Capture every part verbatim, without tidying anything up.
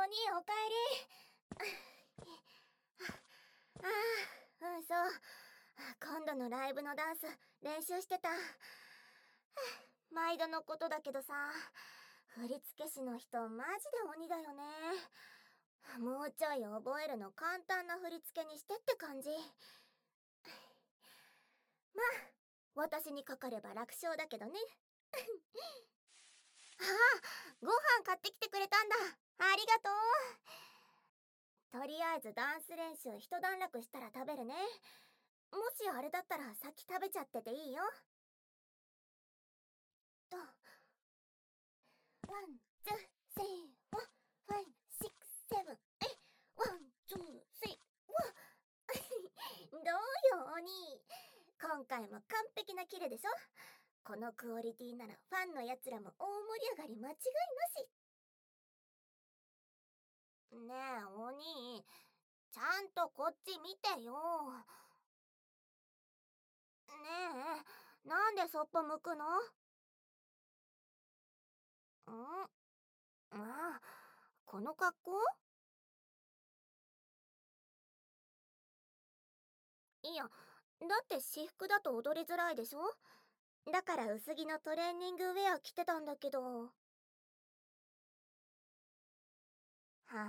兄おかえり。ああ、うん、そう。今度のライブのダンス練習してた。毎度のことだけどさ、振付師の人マジで鬼だよね。もうちょい覚えるの簡単な振り付けにしてって感じ。まあ私にかかれば楽勝だけどね。ああ、ご飯買ってきてくれたんだ。ありがとう。とりあえずダンス練習一段落したら食べるね。もしあれだったら先食べちゃってていいよ。とワン、ツー、スリー、フォー、ファイブ、シックス、セブン、エイワン、ツー、スリー、フォー。どうよ、鬼。今回も完璧なキレでしょ。このクオリティならファンのやつらも大盛り上がり間違いなし。ねえ、鬼。ちゃんとこっち見てよ。ねえ、なんでそっぽ向くの？ん？まあ、この格好？いや、だって私服だと踊りづらいでしょ？だから薄着のトレーニングウェア着てたんだけど。はは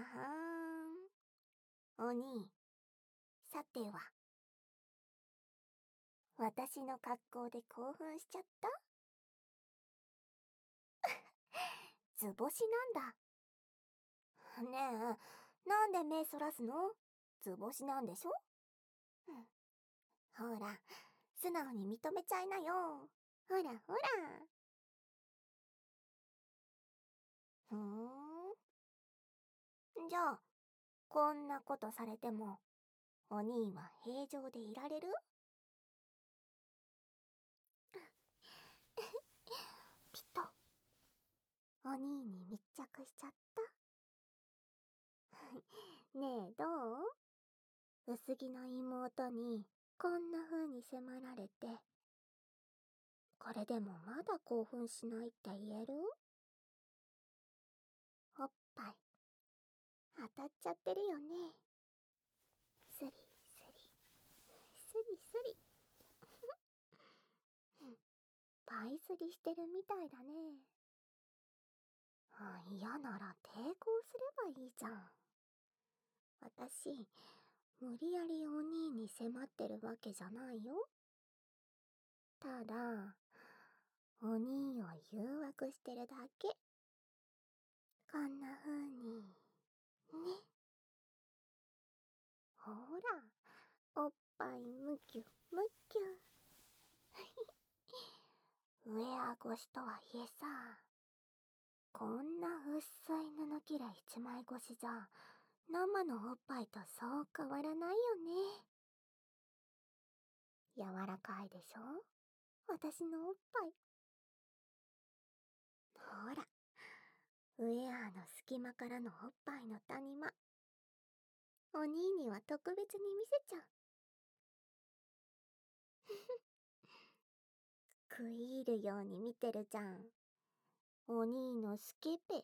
ーん。鬼、さては、私の格好で興奮しちゃった？図星なんだ。ねえ、なんで目そらすの？図星なんでしょ？うん、ほら、素直に認めちゃいなよ。ほらほら。ふーん。じゃあ、こんなことされても、お兄は平常でいられる？ピト、お兄に密着しちゃった。ねえ、どう？薄着の妹にこんな風に迫られて、これでもまだ興奮しないって言える？おっぱい当たっちゃってるよね。スリスリスリスリ。パイスリしてるみたいだね。嫌なら抵抗すればいいじゃん。私、無理やりお兄に迫ってるわけじゃないよ。ただ、お兄を誘惑してるだけ。こんな風に、ね。ほら、おっぱいむきゅむきゅ。ウェア越しとはいえさ、こんな薄い布切れ一枚越しじゃ、生のおっぱいとそう変わらないよね。柔らかいでしょ？私のおっぱい。ほら、ウェアの隙間からのおっぱいの谷間。お兄には特別に見せちゃう。食い入るように見てるじゃん。お兄のスケベ。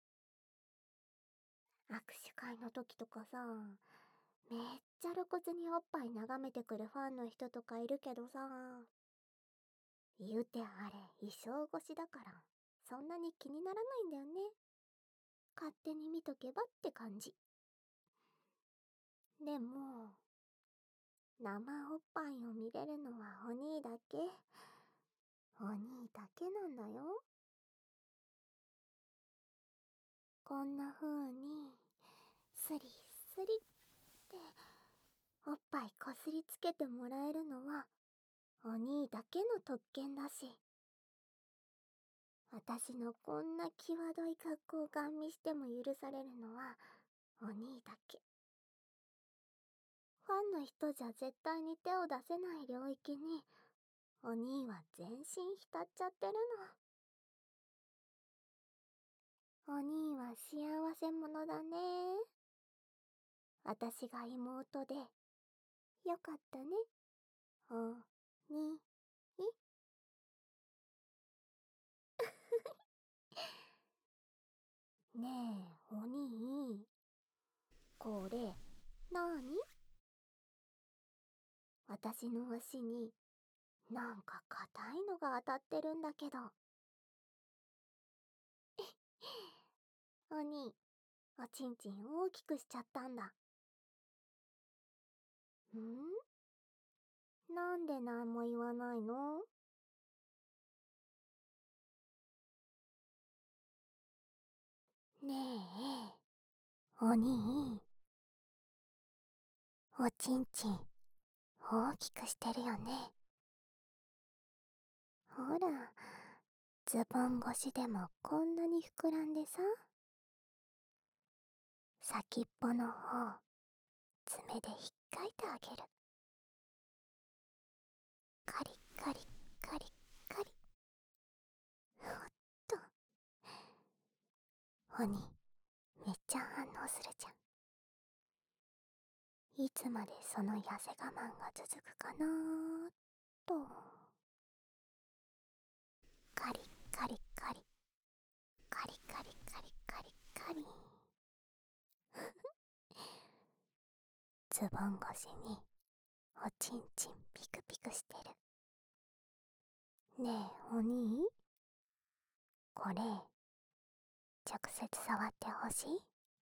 握手会の時とかさ、めっちゃ露骨におっぱい眺めてくるファンの人とかいるけどさ、言うてあれ衣装越しだからそんなに気にならないんだよね。勝手に見とけばって感じ。でも生おっぱいを見れるのはお兄だけ。お兄だけなんだよ。こんな風にスリスリっておっぱいこすりつけてもらえるのはお兄だけの特権だし、私のこんな際どい格好をガン見しても許されるのはお兄だけ。ファンの人じゃ絶対に手を出せない領域にお兄は全身浸っちゃってるの。お兄は幸せ者だね。私が妹でよかったね。おにい。ねえお兄、これなに？私の足になんか硬いのが当たってるんだけど。お兄、おちんちん大きくしちゃったんだ。ん？なんでなんも言わないの？ねえ、お兄、おちんちん大きくしてるよね。ほら、ズボン越しでもこんなに膨らんでさ。先っぽの方、爪でひっかいてあげる。カリカリカリカリ。ほっと。鬼、めっちゃ反応するじゃん。いつまでその痩せ我慢が続くかなーっと。カリカリカリ。カリカリカリカリカリ。ズボン越しにおちんちんピクピクしてる。ねえ、お兄、これ、直接触ってほしい？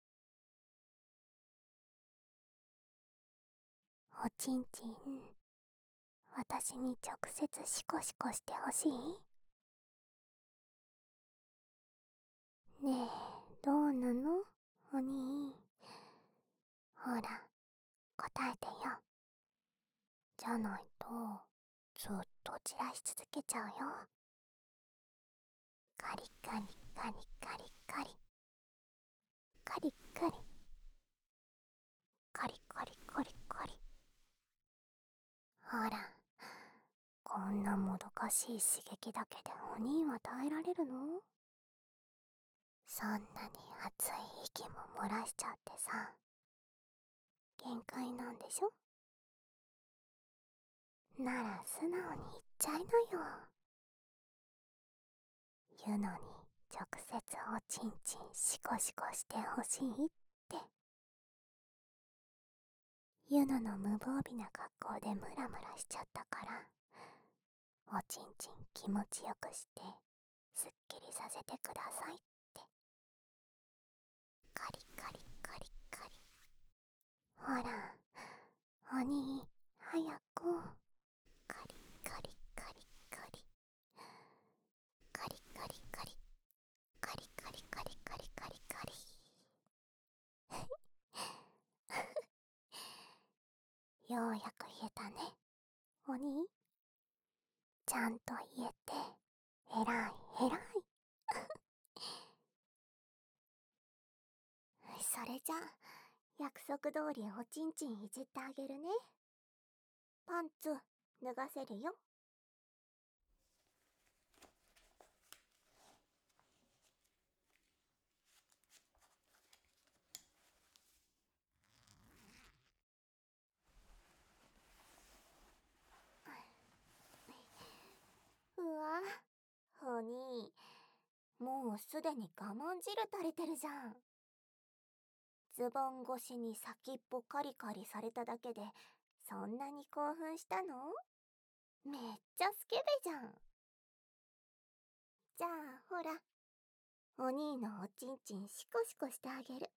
おちんちん、私に直接シコシコしてほしい？ねえ、どうなの？お兄。ほら、答えてよ。じゃないと、ずっと散らし続けちゃうよ。カリカリカリカリカリ。カリカリ。カリカリカリカリ。ほら、こんなもどかしい刺激だけでお兄は耐えられるの？そんなに熱い息も漏らしちゃってさ、限界なんでしょ？なら素直に言っちゃいなよ。言うのに直接おちんちんシコシコしてほしいって。ユノの無防備な格好でムラムラしちゃったから、おちんちん気持ちよくしてすっきりさせてくださいって。カリカリカリカリ。ほら、お兄、早く。カリカリカリカリ。カリカリカリ。カリカリカリカリカリカリ。ようやく言えたね、お兄。ちゃんと言えて、えらいえらい。それじゃ、約束通りおちんちんいじってあげるね。パンツ、脱がせるよ。うわ、お兄、もうすでに我慢汁垂れてるじゃん。ズボン越しに先っぽカリカリされただけでそんなに興奮したの？めっちゃスケベじゃん。じゃあほら、お兄のおちんちんシコシコしてあげる。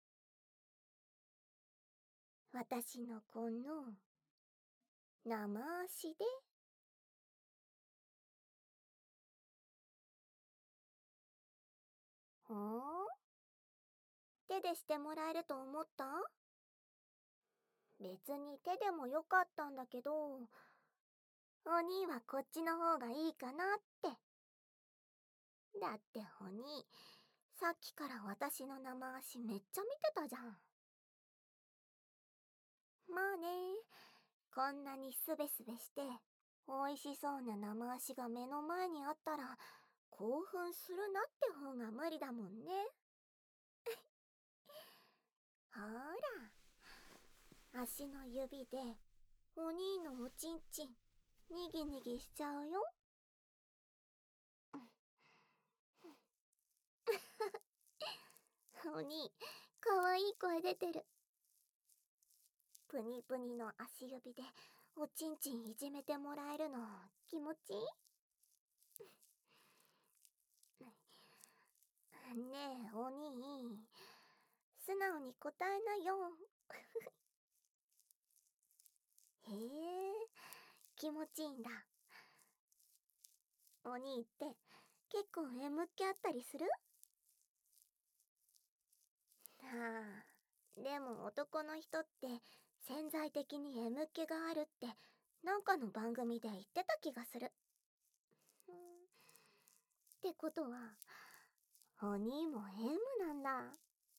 私のこの生足で。ほん？手でしてもらえると思った？別に手でもよかったんだけど、お兄はこっちの方がいいかなって。だってお兄、さっきから私の生足めっちゃ見てたじゃん。まあね、こんなにすべすべして美味しそうな生足が目の前にあったら興奮するなって方が無理だもんね。ほら、足の指でお兄のおちんちんにぎにぎしちゃうよ。 お兄、かわいい声出てる。プニプニの足指でおちんちんいじめてもらえるの気持ちいい？ねえ、お兄、素直に答えなよ。へえ、気持ちいいんだ。お兄って結構 M っ気あったりする？はあ、でも男の人って潜在的に M っ気があるってなんかの番組で言ってた気がする。うん、ってことは、お兄も M なんだ。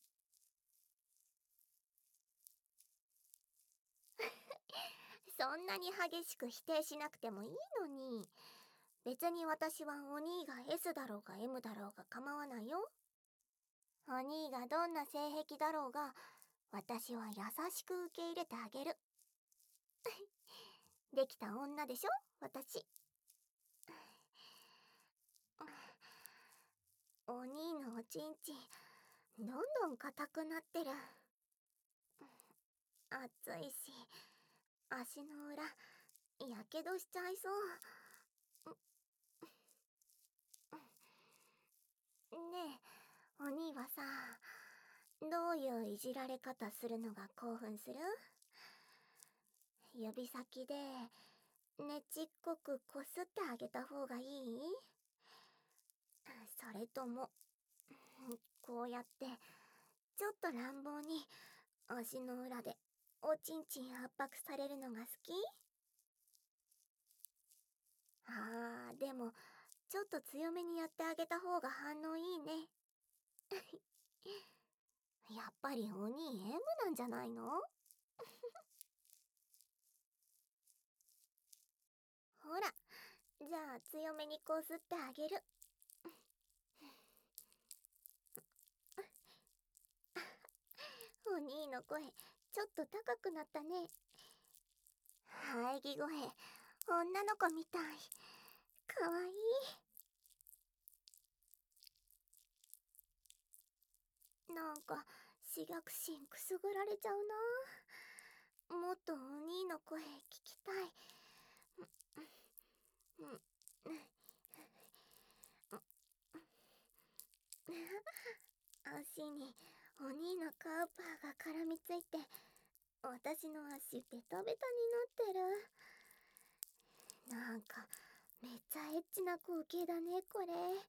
そんなに激しく否定しなくてもいいのに。別に私はお兄が S だろうが M だろうが構わないよ。お兄がどんな性癖だろうが、私は優しく受け入れてあげる。できた女でしょ、私。お兄のおちんちん、どんどん硬くなってる。熱いし、足の裏、やけどしちゃいそう。ねえ、お兄はさ、どういういじられ方するのが興奮する？指先でねちっこくこすってあげた方がいい？それとも、こうやってちょっと乱暴に足の裏でおちんちん圧迫されるのが好き？あー、でもちょっと強めにやってあげた方が反応いいね。やっぱりお兄 M なんじゃないの？ほら、じゃあ強めにこすってあげる。お兄の声ちょっと高くなったね。喘ぎ声、女の子みたい。かわいい。なんか刺激心くすぐられちゃうな。もっとお兄の声聞きたい。足にお兄のカウパーが絡みついて、私の足ベタベタになってる。なんかめっちゃエッチな光景だね、これ。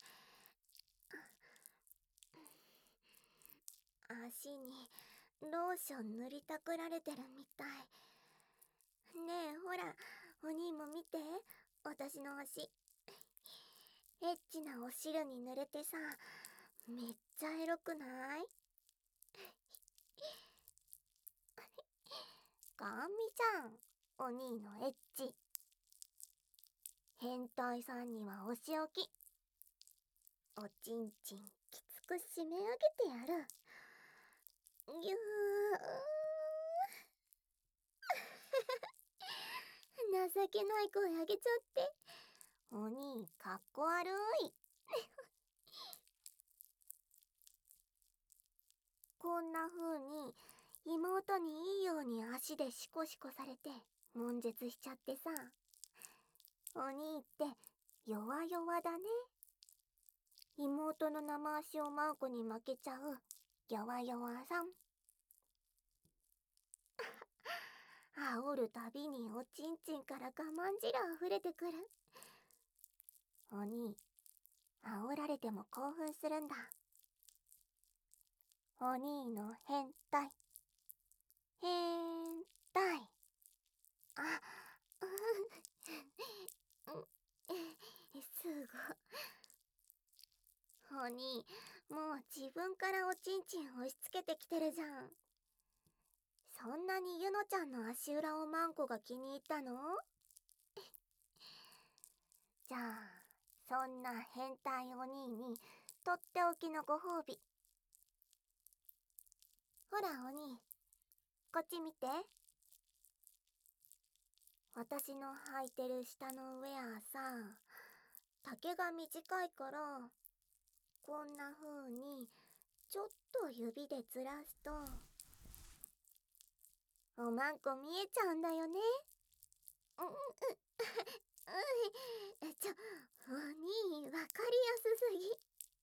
足にローション塗りたくられてるみたい。ねえ、ほら、お兄も見て、私の足。エッチなお汁に濡れてさ、めっちゃエロくない？ガンミちゃん、お兄のエッチ。変態さんにはお仕置き。おちんちんきつく締め上げてやる。ぎゅー。情けない声あげちゃって。お兄、かっこ悪い。こんな風に妹にいいように足でシコシコされて悶絶しちゃってさ。お兄って弱々だね。妹の生足をマンコに負けちゃう弱々さん。煽るたびにおちんちんから我慢汁あふれてくる。お兄、煽られても興奮するんだ。お兄の変態。変態。あ、うん、すご。お兄、もう自分からおちんちん押し付けてきてるじゃん。そんなにゆのちゃんの足裏をマンコが気に入ったの？じゃあ、そんな変態お兄にとっておきのご褒美。ほらお兄、こっち見て。私の履いてる下のウェアさ、丈が短いからこんな風にちょっと指でずらすとおまんこ見えちゃうんだよね。うんうんうんちょ、お兄わかりやすすぎ。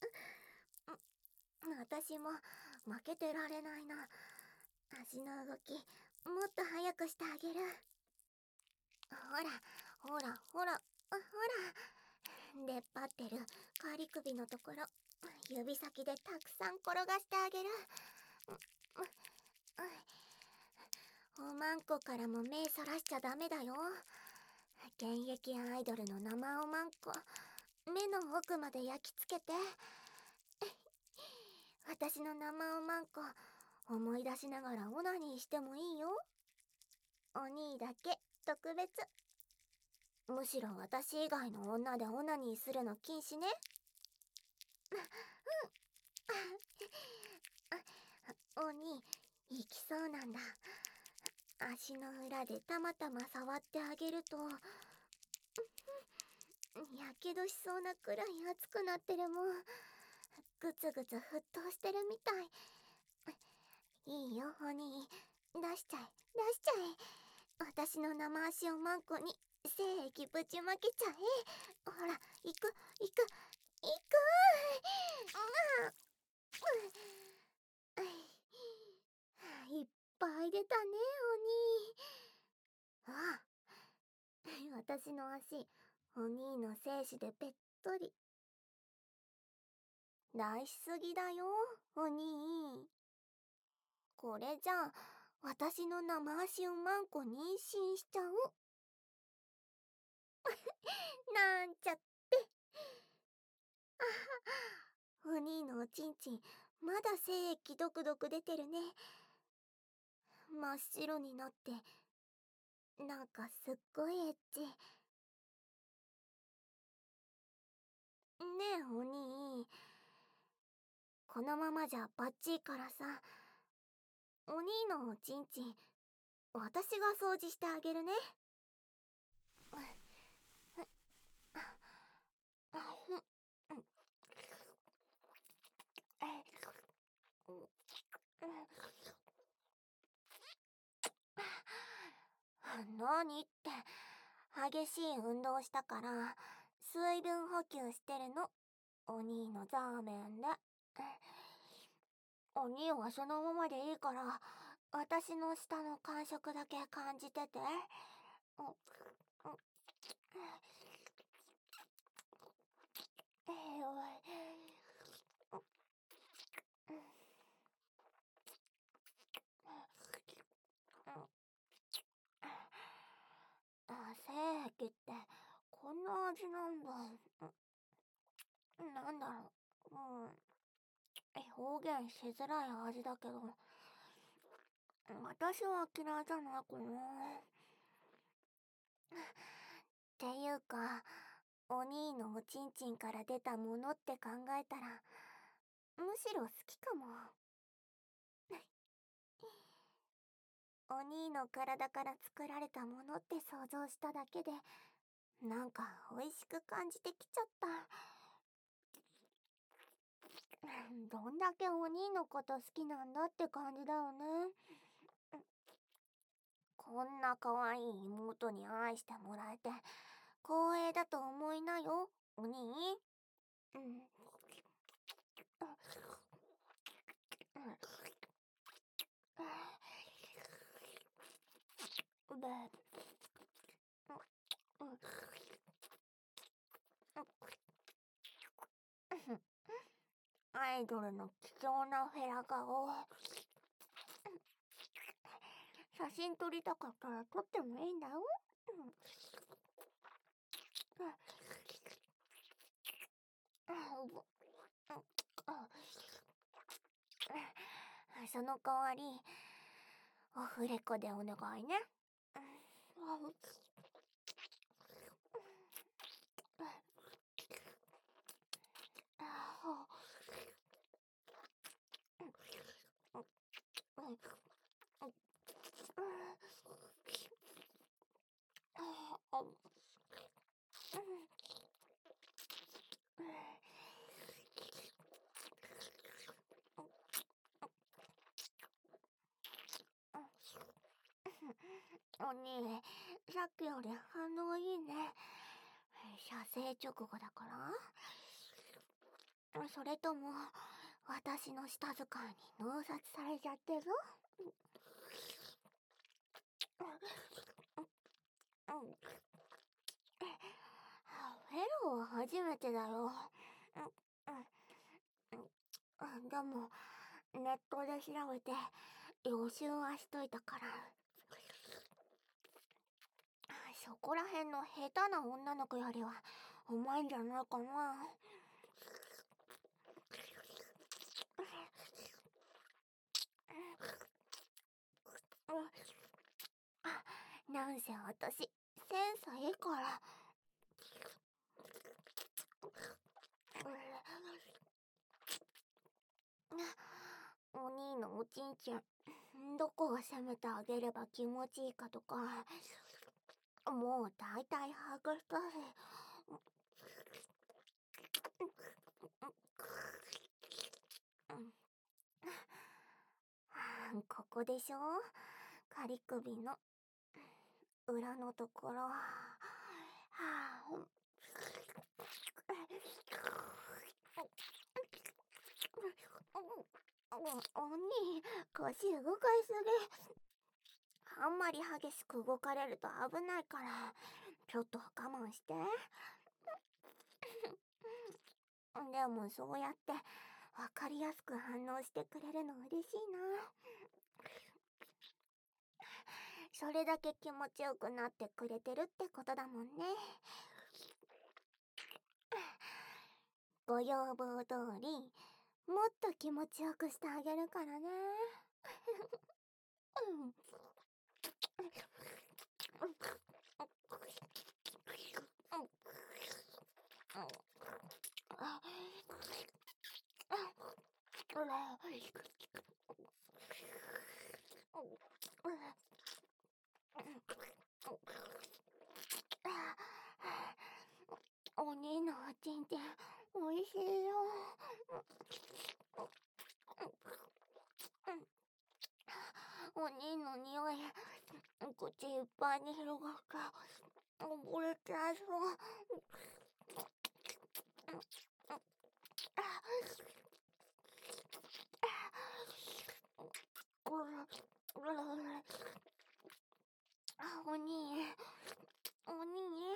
私も負けてられないな。足の動きもっと速くしてあげる。ほらほらほらほら、出っ張ってるカリ首のところ指先でたくさん転がしてあげる。おまんこからも目そらしちゃダメだよ。現役アイドルの生おまんこ、目の奥まで焼き付けて。私の生おまんこ思い出しながらオナニーしてもいいよ。お兄だけ特別。むしろ私以外の女でオナニーするの禁止ね。うんお兄行きそうなんだ。足の裏でたまたま触ってあげるとやけどしそうなくらい熱くなってるもん。ぐつぐつ沸騰してるみたい。いいよお兄、出しちゃえ出しちゃえ。私の生足をマンコに精液ぶちまけちゃえ。ほら行く行く行く。いっぱい出たねお兄。ああ、私の足お兄の精子でべっとり。出しすぎだよお兄。これじゃあ私の生足をマンコ妊娠しちゃう。なんちゃって。お兄のおちんちんまだ精液ドクドク出てるね。真っ白になってなんかすっごいエッチ。ねえお兄、このままじゃバッチリからさ、お兄のおちんちん私が掃除してあげるね。何って激しい運動したから水分補給してるの、お兄のザーメンで。お兄はそのままでいいから私の舌の感触だけ感じてて。えー、おいあ、精液ってこんな味なんだ。なんだろう、うん、表現しづらい味だけど私は嫌いじゃないかな。っていうかお兄のおちんちんから出たものって考えたらむしろ好きかも。お兄の体から作られたものって想像しただけでなんか美味しく感じてきちゃった。どんだけお兄のこと好きなんだって感じだよね。こんな可愛い妹に愛してもらえて光栄だと思いなよお兄。うん。アイドルの貴重なフェラ顔写真撮りたかったら撮ってもいいんだよ。その代わりオフレコでお願いね。 お兄、さっきより反応いいね。射精直後だから？それとも私の舌使いに脳殺されちゃってる？フェロは初めてだよ。でもネットで調べて予習はしといたから、そこら辺の下手な女の子よりはうまいんじゃないかな。なんせ私センスいいから。お兄のおちんちんどこを攻めてあげれば気持ちいいかとかもう大体把握したし。ここでしょ、仮首の裏のところ。はあ、お兄、腰動かしすぎ。あんまり激しく動かれると危ないからちょっと我慢して。でもそうやって分かりやすく反応してくれるの嬉しいな。それだけ気持ちよくなってくれてるってことだもんね。ご要望通りもっと気持ちよくしてあげるからね。うんお兄のおちんちんおいしいよ。お兄の匂い口いっぱいに広がって溺れちゃいそう。お兄、お兄、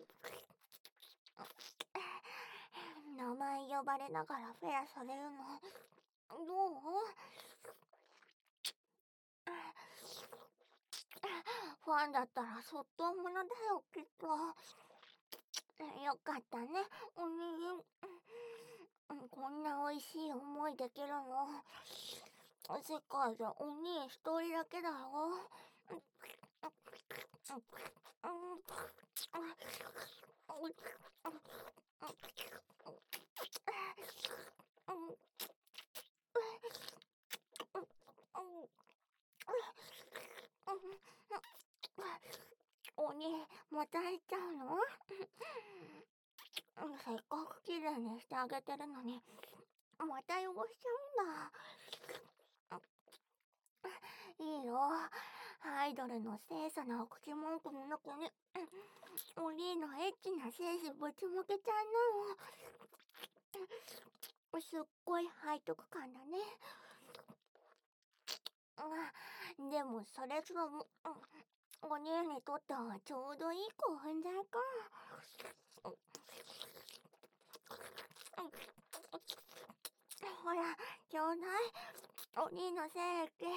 名前呼ばれながらフェアされるのどう？ファンだったらそっとものだよきっと。よかったねお兄。こんな美味しい思いできるの世界でお兄一人だけだよ。お兄また行っちゃうの？せっかくきれいにしてあげてるのにまた汚しちゃうんだ。いいよ、アイドルの清楚なお口文句の中にお兄のエッチな精子ぶちまけちゃうの。すっごい背徳感だね。でもそれすらもお兄にとってはちょうどいい興奮剤か。ほらちょうだいお兄の精液。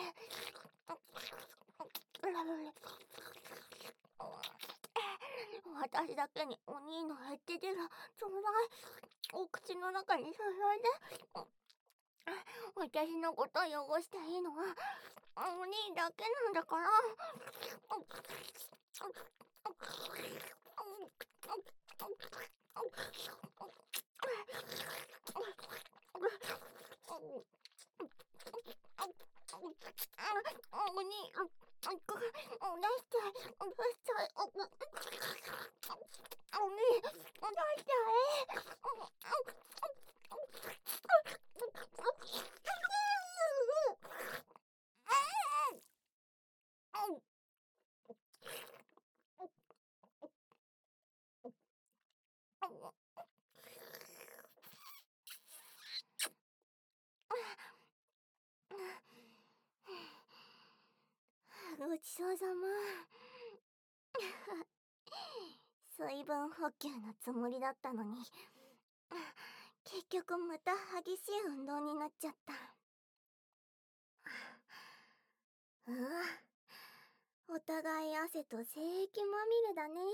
私だけにお兄のエッチデラちょうだい。お口の中に注いで。私のことを汚していいのはお兄だけなんだから。お兄、出して、出して、お兄、出して。 ちそうさま。水分補給のつもりだったのに、結局また激しい運動になっちゃった。うわ、お互い汗と精液まみれだね。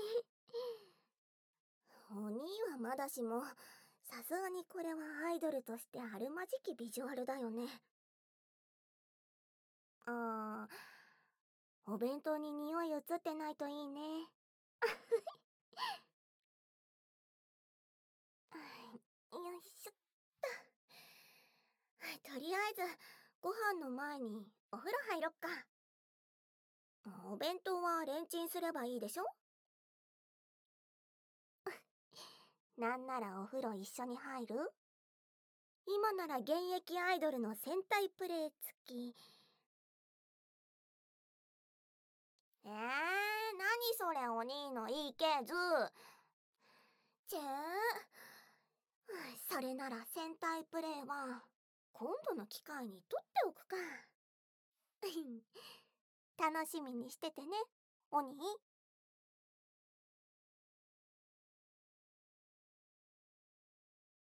お兄はまだしも、さすがにこれはアイドルとしてあるまじきビジュアルだよね。あー、お弁当に匂い移ってないといいね。よいしょっと。とりあえず、ご飯の前にお風呂入ろっか。お弁当はレンチンすればいいでしょ。なんならお風呂一緒に入る？今なら現役アイドルの戦隊プレイ付き。えー、何それお兄のいいけず。ちぇー、それなら戦隊プレイは今度の機会に取っておくか。楽しみにしててね、お兄。